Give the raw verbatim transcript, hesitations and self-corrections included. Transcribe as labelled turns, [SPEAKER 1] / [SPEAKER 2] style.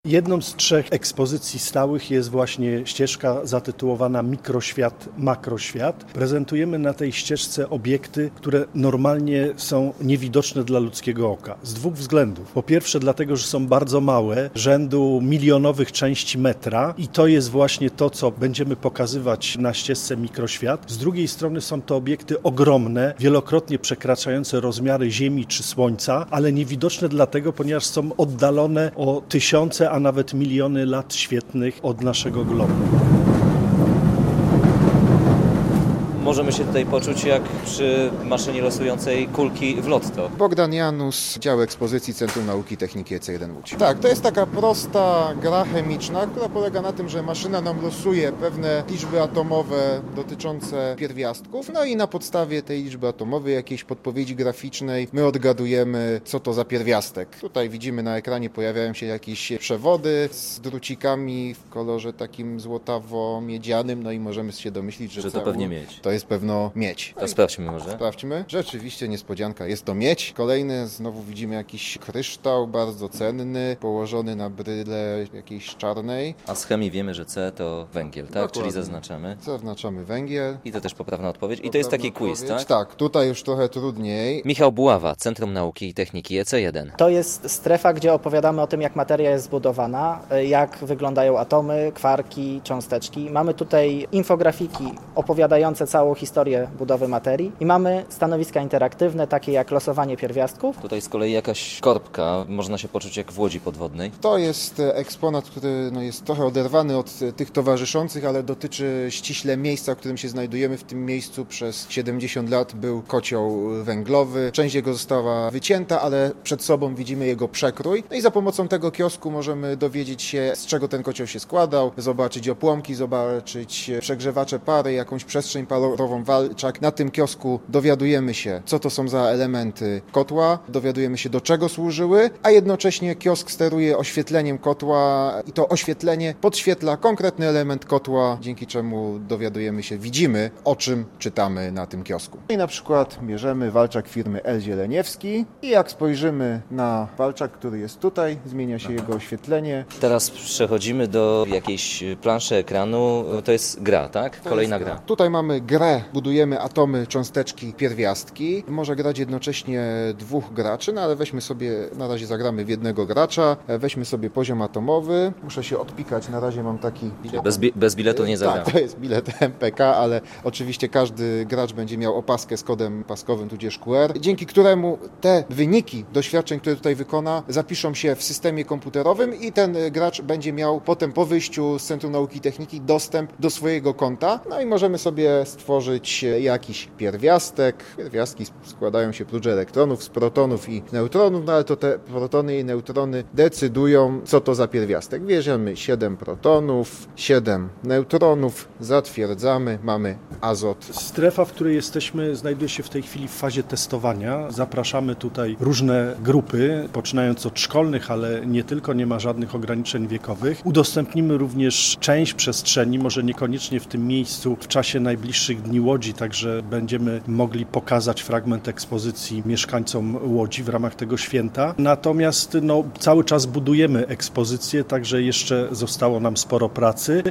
[SPEAKER 1] Jedną z trzech ekspozycji stałych jest właśnie ścieżka zatytułowana Mikroświat, Makroświat. Prezentujemy na tej ścieżce obiekty, które normalnie są niewidoczne dla ludzkiego oka. Z dwóch względów. Po pierwsze dlatego, że są bardzo małe, rzędu milionowych części metra i to jest właśnie to, co będziemy pokazywać na ścieżce Mikroświat. Z drugiej strony są to obiekty ogromne, wielokrotnie przekraczające rozmiary Ziemi czy Słońca, ale niewidoczne dlatego, ponieważ są oddalone o tysiące, a nawet miliony lat świetlnych od naszego globu.
[SPEAKER 2] Możemy się tutaj poczuć jak przy maszynie losującej kulki w lotto.
[SPEAKER 3] Bogdan Janus, dział ekspozycji Centrum Nauki i Techniki E C jeden Łódź. Tak, to jest taka prosta gra chemiczna, która polega na tym, że maszyna nam losuje pewne liczby atomowe dotyczące pierwiastków, no i na podstawie tej liczby atomowej, jakiejś podpowiedzi graficznej, my odgadujemy, co to za pierwiastek. Tutaj widzimy na ekranie pojawiają się jakieś przewody z drucikami w kolorze takim złotawo-miedzianym, no i możemy się domyślić, że,
[SPEAKER 2] że to
[SPEAKER 3] cały...
[SPEAKER 2] pewnie miedź.
[SPEAKER 3] To jest pewno miedź.
[SPEAKER 2] To sprawdźmy może.
[SPEAKER 3] Sprawdźmy. Rzeczywiście niespodzianka. Jest to miedź. Kolejny, znowu widzimy jakiś kryształ bardzo cenny, położony na bryle jakiejś czarnej.
[SPEAKER 2] A z chemii wiemy, że C to węgiel, tak?
[SPEAKER 3] Dokładnie.
[SPEAKER 2] Czyli zaznaczamy.
[SPEAKER 3] Zaznaczamy węgiel.
[SPEAKER 2] I to też poprawna odpowiedź. I to jest taki quiz, tak?
[SPEAKER 3] Tak, tutaj już trochę trudniej.
[SPEAKER 2] Michał Buława, Centrum Nauki i Techniki E C jeden.
[SPEAKER 4] To jest strefa, gdzie opowiadamy o tym, jak materia jest zbudowana, jak wyglądają atomy, kwarki, cząsteczki. Mamy tutaj infografiki opowiadające całą historię budowy materii i mamy stanowiska interaktywne, takie jak losowanie pierwiastków.
[SPEAKER 2] Tutaj z kolei jakaś korbka, można się poczuć jak w łodzi podwodnej.
[SPEAKER 3] To jest eksponat, który no, jest trochę oderwany od tych towarzyszących, ale dotyczy ściśle miejsca, w którym się znajdujemy. W tym miejscu przez siedemdziesiąt lat był kocioł węglowy. Część jego została wycięta, ale przed sobą widzimy jego przekrój. No i za pomocą tego kiosku możemy dowiedzieć się, z czego ten kocioł się składał, zobaczyć opłomki, zobaczyć przegrzewacze pary, jakąś przestrzeń parową, walczak. Na tym kiosku dowiadujemy się, co to są za elementy kotła, dowiadujemy się, do czego służyły, a jednocześnie kiosk steruje oświetleniem kotła i to oświetlenie podświetla konkretny element kotła, dzięki czemu dowiadujemy się, widzimy, o czym czytamy na tym kiosku. I na przykład bierzemy walczak firmy L. Zieleniewski i jak spojrzymy na walczak, który jest tutaj, zmienia się jego oświetlenie.
[SPEAKER 2] Teraz przechodzimy do jakiejś planszy ekranu. To jest gra, tak? Kolejna gra.
[SPEAKER 3] Tutaj mamy grę, budujemy atomy, cząsteczki, pierwiastki. Może grać jednocześnie dwóch graczy, no ale weźmy sobie, na razie zagramy w jednego gracza, weźmy sobie poziom atomowy. Muszę się odpikać, na razie mam taki...
[SPEAKER 2] Bez, bi- bez biletu nie zagramy.
[SPEAKER 3] Tak, to jest bilet M P K, ale oczywiście każdy gracz będzie miał opaskę z kodem paskowym tudzież Q R, dzięki któremu te wyniki doświadczeń, które tutaj wykona, zapiszą się w systemie komputerowym i ten gracz będzie miał potem po wyjściu z Centrum Nauki i Techniki dostęp do swojego konta. No i możemy sobie stworzyć jakiś pierwiastek. Pierwiastki składają się prócz elektronów z protonów i neutronów, no ale to te protony i neutrony decydują, co to za pierwiastek. Bierzemy siedem protonów, siedem neutronów, zatwierdzamy, mamy azot.
[SPEAKER 1] Strefa, w której jesteśmy, znajduje się w tej chwili w fazie testowania. Zapraszamy tutaj różne grupy, poczynając od szkolnych, ale nie tylko, nie ma żadnych ograniczeń wiekowych. Udostępnimy również część przestrzeni, może niekoniecznie w tym miejscu, w czasie najbliższych dni Łodzi, także będziemy mogli pokazać fragment ekspozycji mieszkańcom Łodzi w ramach tego święta. Natomiast no, cały czas budujemy ekspozycję, także jeszcze zostało nam sporo pracy.